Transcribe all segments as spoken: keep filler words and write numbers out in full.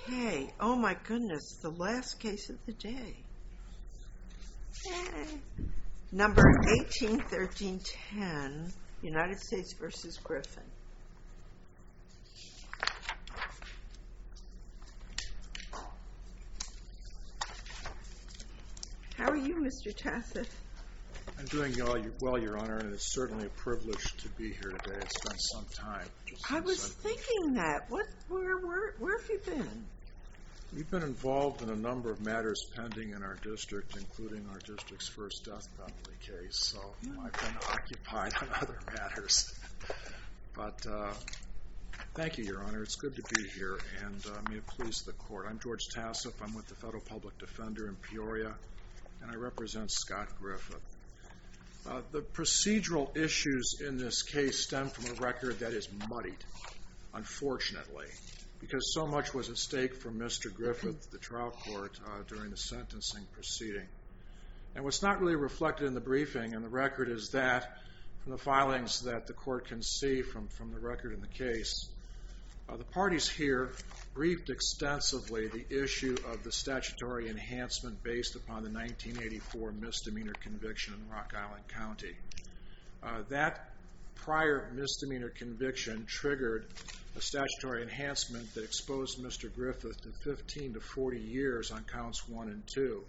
Okay, oh my goodness, the last case of the day. Yay. Number eighteen thirteen ten, United States v. Griffin. How are you, Mister Tassif? I'm doing well, Your Honor, and it's certainly a privilege to be here today. It's been some time. I was thinking that. What? Where, where, where have you been? We've been involved in a number of matters pending in our district, including our district's first death penalty case. So mm. I've been occupied on other matters. But uh, thank you, Your Honor. It's good to be here, and uh, may it please the Court. I'm George Tassif. I'm with the Federal Public Defender in Peoria, and I represent Scott Griffith. Uh, the procedural issues in this case stem from a record that is muddied, unfortunately, because so much was at stake for Mister Griffith, the trial court, uh, during the sentencing proceeding. And what's not really reflected in the briefing and the record is that, from the filings that the court can see from, from the record in the case, uh, the parties here briefed extensively the issue of the statutory enhancement based upon the nineteen eighty-four misdemeanor conviction in Rock Island County. Uh, that prior misdemeanor conviction triggered a statutory enhancement that exposed Mister Griffith to fifteen to forty years on counts one and two,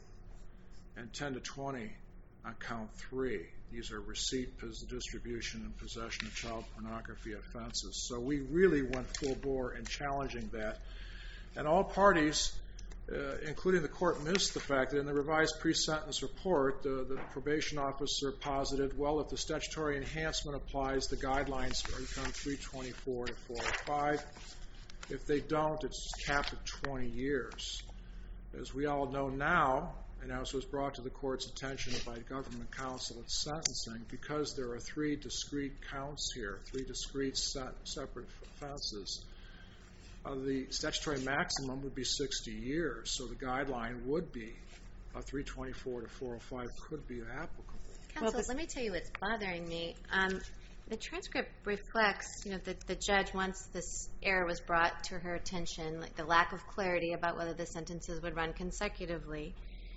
and ten to twenty on count three. These are receipt, distribution, and possession of child pornography offenses. So we really went full bore in challenging that. And all parties, uh, including the court, missed the fact that in the revised pre-sentence report, the, the probation officer posited, well, if the statutory enhancement applies, the guidelines are from three twenty-four to four oh five. If they don't, it's capped at twenty years. As we all know now, and as was brought to the court's attention by government counsel at sentencing, because there are three discrete counts here, three discrete set, separate offenses, uh, the statutory maximum would be sixty years, so the guideline would be uh, three twenty-four to four oh five could be applicable. Counsel, well, let me tell you what's bothering me. Um, the transcript reflects, you know, that the judge, once this error was brought to her attention, like the lack of clarity about whether the sentences would run consecutively,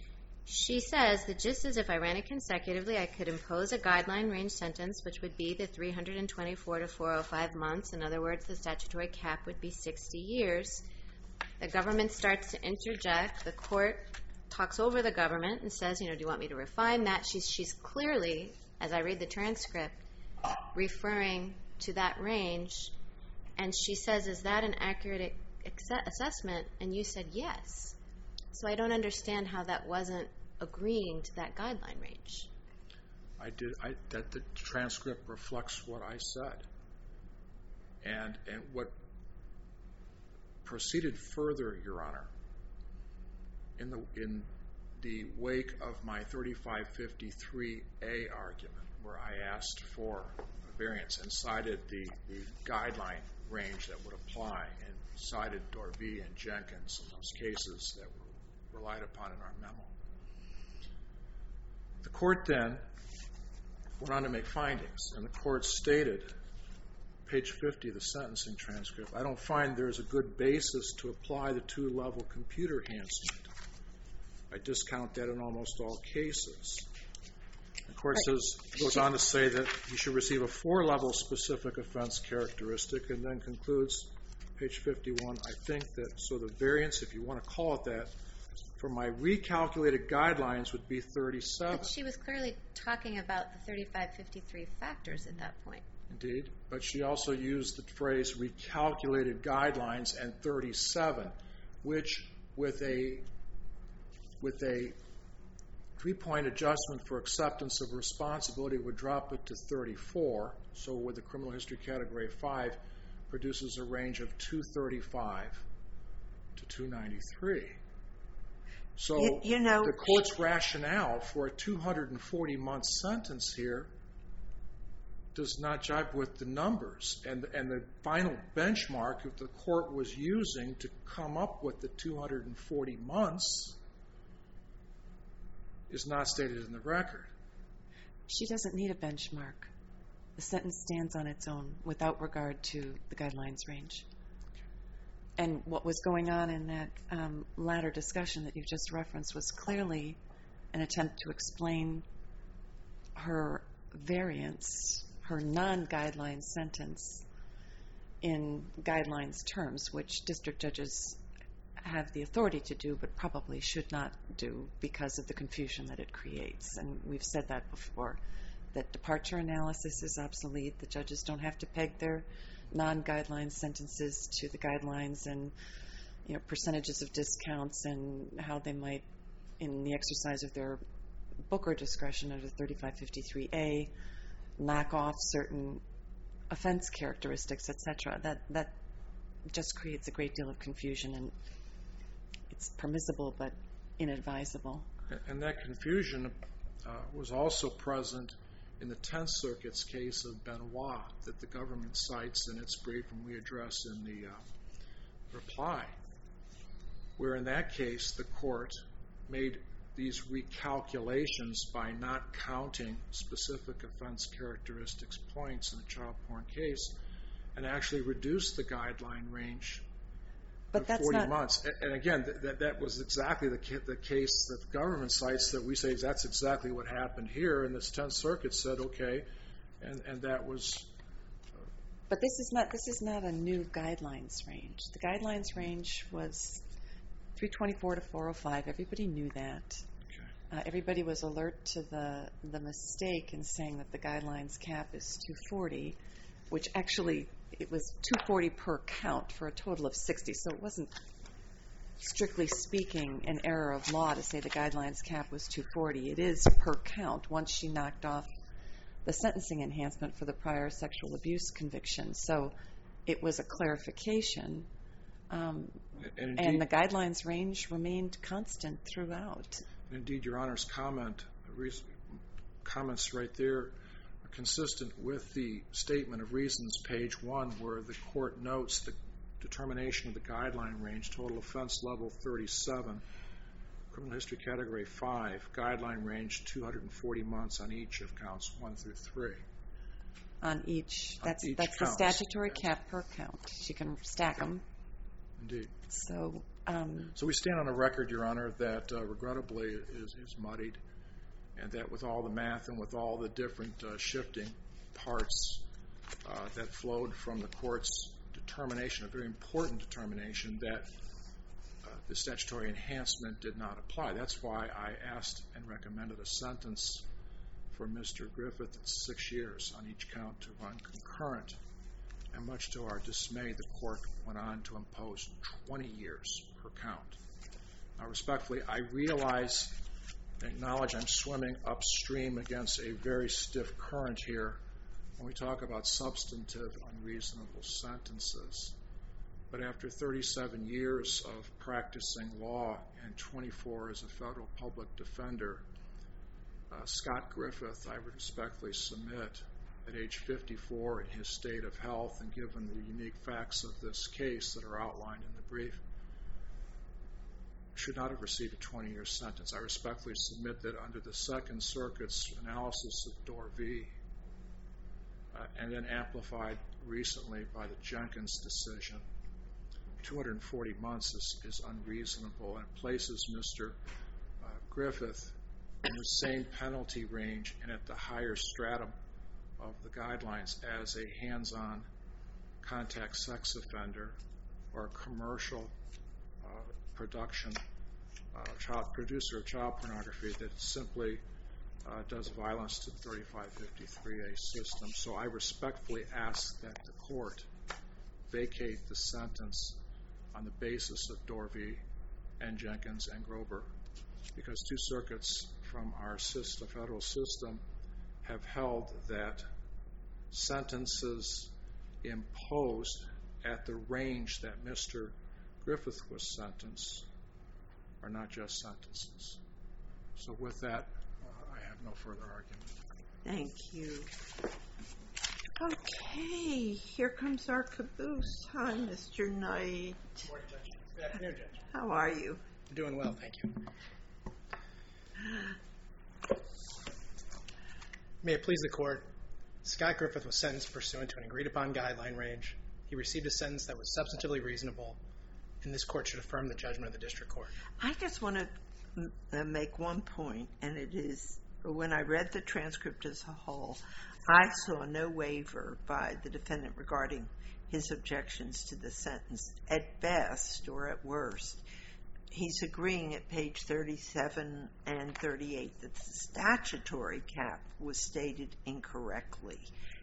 she says that just as if I ran it consecutively, I could impose a guideline range sentence, which would be the three twenty-four to four oh five months. In other words, the statutory cap would be sixty years. The government starts to interject. The court talks over the government and says, you know, do you want me to refine that? She's, she's clearly, as I read the transcript, referring to that range. And she says, is that an accurate ex- assessment? And you said yes. So I don't understand how that wasn't agreeing to that guideline range. I did. I, that the transcript reflects what I said, and and what proceeded further, Your Honor, in the in the wake of my thirty-five fifty-three A argument, where I asked for a variance and cited the, the guideline range that would apply, and cited Dorvey and Jenkins in those cases that were relied upon in our memo. The court then went on to make findings, and the court stated, page fifty of the sentencing transcript, I don't find there's a good basis to apply the two-level computer enhancement. I discount that in almost all cases. The court says, goes on to say that he should receive a four-level specific offense characteristic, and then concludes, page fifty-one, I think that, so the variance, if you want to call it that, for my recalculated guidelines would be thirty-seven. But she was clearly talking about the thirty-five fifty-three factors at that point. Indeed, but she also used the phrase recalculated guidelines and thirty-seven, which with a with a three-point adjustment for acceptance of responsibility would drop it to thirty-four. So with the criminal history category five, produces a range of two thirty-five to two ninety-three. So you, you know, the court's rationale for a two hundred forty month sentence here does not jibe with the numbers. And, and the final benchmark that the court was using to come up with the two hundred forty months is not stated in the record. She doesn't need a benchmark. The sentence stands on its own without regard to the guidelines range. and what was going on in that um, latter discussion that you just referenced was clearly an attempt to explain her variance, her non-guideline sentence in guidelines terms, which district judges have the authority to do but probably should not do because of the confusion that it creates. And we've said that before, that departure analysis is obsolete. The judges don't have to peg their non-guideline sentences to the guidelines and, you know, percentages of discounts and how they might, in the exercise of their Booker discretion under thirty-five fifty-three A, knock off certain offense characteristics, et cetera. That that just creates a great deal of confusion, and it's permissible but inadvisable. And that confusion uh, was also present in the Tenth Circuit's case of Benoit that the government cites in its brief and we address in the uh, reply, where in that case the court made these recalculations by not counting specific offense characteristics points in the child porn case and actually reduced the guideline range But to that's forty not... months. And again, that, that was exactly the, ca- the case that the government cites that we say that's exactly what happened here. And this Tenth Circuit said, okay, and, and that was... But this is not this is not a new guidelines range. The guidelines range was three twenty-four to four oh five. Everybody knew that. Okay. Uh, everybody was alert to the the mistake in saying that the guidelines cap is two forty, which actually it was two forty per count for a total of sixty. So it wasn't, strictly speaking, an error of law to say the guidelines cap was two forty. It is per count once she knocked off the sentencing enhancement for the prior sexual abuse conviction. So it was a clarification. Um, And, indeed, and the guidelines range remained constant throughout. indeed, Your Honor's comment, reason, comments right there are consistent with the statement of reasons, page one, where the court notes the determination of the guideline range, total offense level thirty-seven, criminal history category five, guideline range two hundred forty months on each of counts one through three. On each, On that's each that's count. the statutory cap per count. She can stack them. Indeed. So, um, So we stand on a record, Your Honor, that uh, regrettably is, is muddied, and that with all the math and with all the different uh, shifting parts uh, that flowed from the court's determination, a very important determination, that uh, the statutory enhancement did not apply. That's why I asked and recommended a sentence for Mister Griffith at six years on each count to run concurrent. And much to our dismay, the court went on to impose twenty years per count. Now, respectfully, I realize and acknowledge I'm swimming upstream against a very stiff current here when we talk about substantive unreasonable sentences. But after thirty-seven years of practicing law and twenty-four as a federal public defender, uh, Scott Griffith, I would respectfully submit, at age fifty-four in his state of health and given the unique facts of this case that are outlined in the brief, should not have received a twenty-year sentence. I respectfully submit that under the Second Circuit's analysis of Dorr v. Uh, and then amplified recently by the Jenkins decision, two hundred forty months is, is unreasonable and places Mister Uh, Griffith in the same penalty range and at the higher stratum of the guidelines as a hands-on contact sex offender or a commercial uh, production uh, child producer of child pornography that simply uh, does violence to the thirty-five fifty-three A system. So I respectfully ask that the court vacate the sentence on the basis of Dorr v. and Jenkins and Grover, because two circuits from our system, federal system have held that sentences imposed at the range that Mister Griffith was sentenced are not just sentences. So with that, uh, I have no further argument. Thank you. Okay, here comes our caboose. Hi, Mister Knight. Good morning, Judge. Good afternoon, Judge. How are you? I'm doing well, thank you. May it please the court, Scott Griffith was sentenced pursuant to an agreed-upon guideline range. He received a sentence that was substantively reasonable and this court should affirm the judgment of the district court. I just want to make one point, and it is, when I read the transcript as a whole, I saw no waiver by the defendant regarding his objections to the sentence. At best, or at worst, he's agreeing at page thirty-seven and thirty-eight that the statutory cap was stated incorrectly.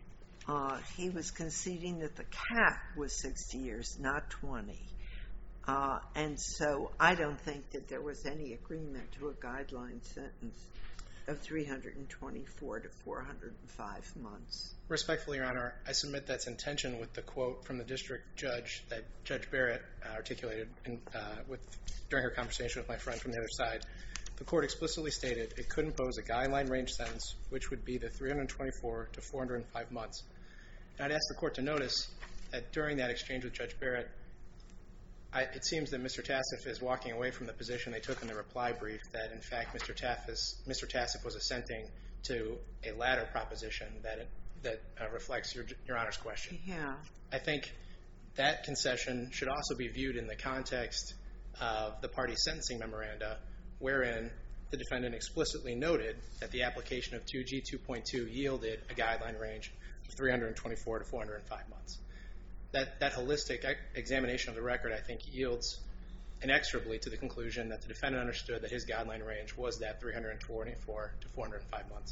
Uh, he was conceding that the cap was sixty years, not twenty. Uh, and so I don't think that there was any agreement to a guideline sentence of three hundred twenty-four to four hundred five months. Respectfully, Your Honor, I submit that's in tension with the quote from the district judge that Judge Barrett uh, articulated in, uh, with, during her conversation with my friend from the other side. The court explicitly stated it could impose a guideline range sentence, which would be the three hundred twenty-four to four hundred five months. And I'd ask the court to notice that during that exchange with Judge Barrett, I, it seems that Mister Tassif is walking away from the position they took in the reply brief that, in fact, Mister Tassif, Mister Tassif was assenting to a latter proposition that it, that uh, reflects your, your Honor's question. Yeah. I think that concession should also be viewed in the context of the party's sentencing memoranda, wherein the defendant explicitly noted that the application of two G two point two yielded a guideline range of three hundred twenty-four to four hundred five months. That, that holistic examination of the record, I think, yields inexorably to the conclusion that the defendant understood that his guideline range was that three hundred twenty-four to four hundred five months.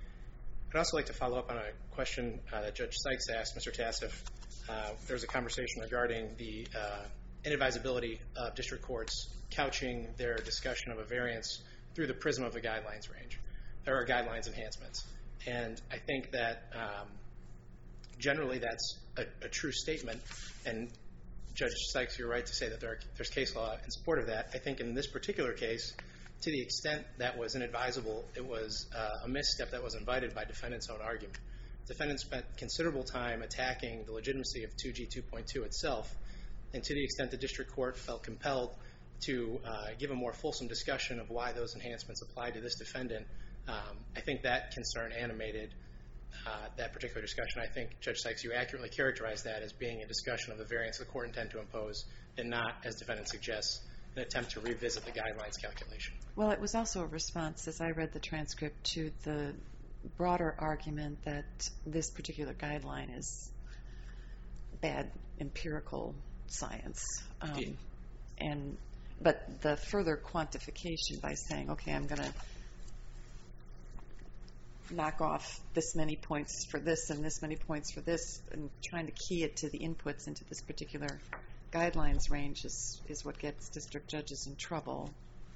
I'd also like to follow up on a question uh, that Judge Sykes asked Mister Tassif. Uh, there was a conversation regarding the uh, inadvisability of district courts couching their discussion of a variance through the prism of the guidelines range. There are guidelines enhancements. And I think that um, generally that's a, a true statement. And Judge Sykes, you're right to say that there are, there's case law in support of that. I think in this particular case, to the extent that was inadvisable, it was uh, a misstep that was invited by defendant's own argument. Defendant spent considerable time attacking the legitimacy of two G two point two itself, and to the extent the district court felt compelled to uh, give a more fulsome discussion of why those enhancements applied to this defendant, um, I think that concern animated uh, that particular discussion. I think, Judge Sykes, you accurately characterized that as being a discussion of the variance the court intended to impose, and not, as defendant suggests, an attempt to revisit the guidelines calculation. Well, it was also a response, as I read the transcript, to the broader argument that this particular guideline is bad empirical science. Um, and but the further quantification by saying, okay, I'm going to knock off this many points for this and this many points for this, and trying to key it to the inputs into this particular guidelines range is, is what gets district judges in trouble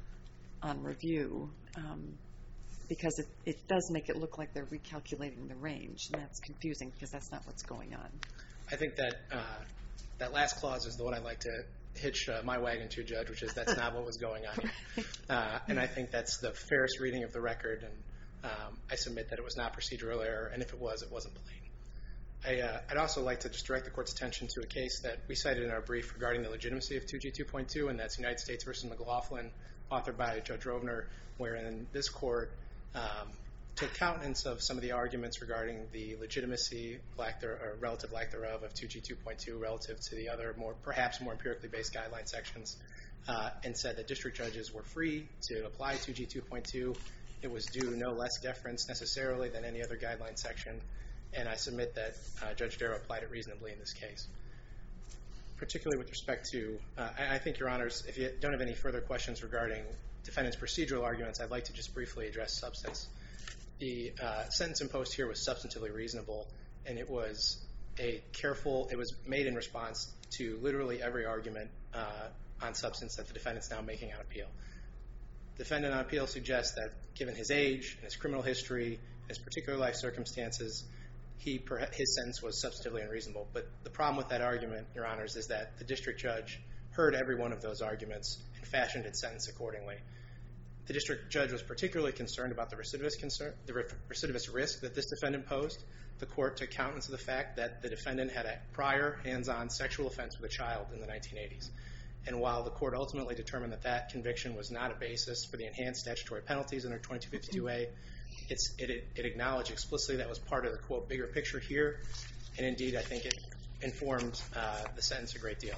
on review, um, because it, it does make it look like they're recalculating the range, and that's confusing because that's not what's going on. I think that uh, that last clause is the one I'd like to hitch uh, my wagon to, Judge, which is that's not what was going on here. Uh, and I think that's the fairest reading of the record, and um, I submit that it was not procedural error, and if it was, it wasn't plain. I, uh, I'd also like to just direct the court's attention to a case that we cited in our brief regarding the legitimacy of two G two point two, and that's United States versus McLaughlin, authored by Judge Rovner, wherein this court um, took countenance of some of the arguments regarding the legitimacy, lack there, or relative lack thereof, of two G two point two relative to the other, more perhaps more empirically based guideline sections, uh, and said that district judges were free to apply two G two point two. It was due no less deference necessarily than any other guideline section. And I submit that uh, Judge Darrow applied it reasonably in this case. Particularly with respect to, uh, I, I think, Your Honors, if you don't have any further questions regarding defendant's procedural arguments, I'd like to just briefly address substance. The uh, sentence imposed here was substantively reasonable, and it was a careful, it was made in response to literally every argument uh, on substance that the defendant's now making on appeal. Defendant on appeal suggests that given his age and his criminal history and his particular life circumstances, He, his sentence was substantively unreasonable. But the problem with that argument, Your Honors, is that the district judge heard every one of those arguments and fashioned its sentence accordingly. The district judge was particularly concerned about the recidivist, concern, the recidivist risk that this defendant posed. The court took countenance of the fact that the defendant had a prior hands-on sexual offense with a child in the nineteen eighties. And while the court ultimately determined that that conviction was not a basis for the enhanced statutory penalties under twenty-two fifty-two A, It's, it, it acknowledged explicitly that was part of the, quote, bigger picture here, and indeed I think it informed uh, the sentence a great deal.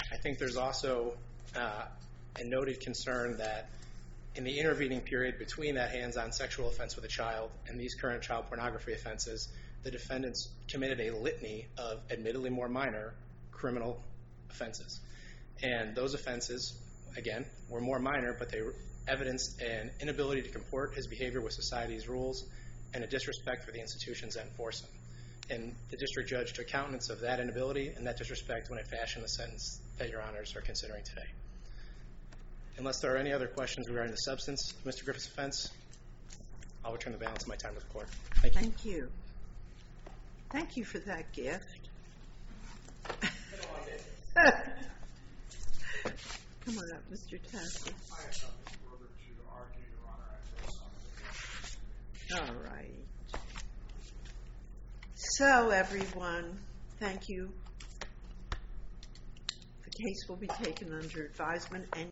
I think there's also uh, a noted concern that in the intervening period between that hands-on sexual offense with a child and these current child pornography offenses, the defendants committed a litany of admittedly more minor criminal offenses. And those offenses, again, were more minor, but they evidenced an inability to comport his behavior with society's rules and a disrespect for the institutions that enforce them. And the district judge took countenance of that inability and that disrespect when it fashioned the sentence that Your Honors are considering today. Unless there are any other questions regarding the substance of Mister Griffith's offense, I'll return the balance of my time to the court. Thank you. Thank you. Thank you for that gift. Come on up, Mister Tassi. I have something further to argue, Your Honor. I have something. All right. So, everyone, thank you. The case will be taken under advisement and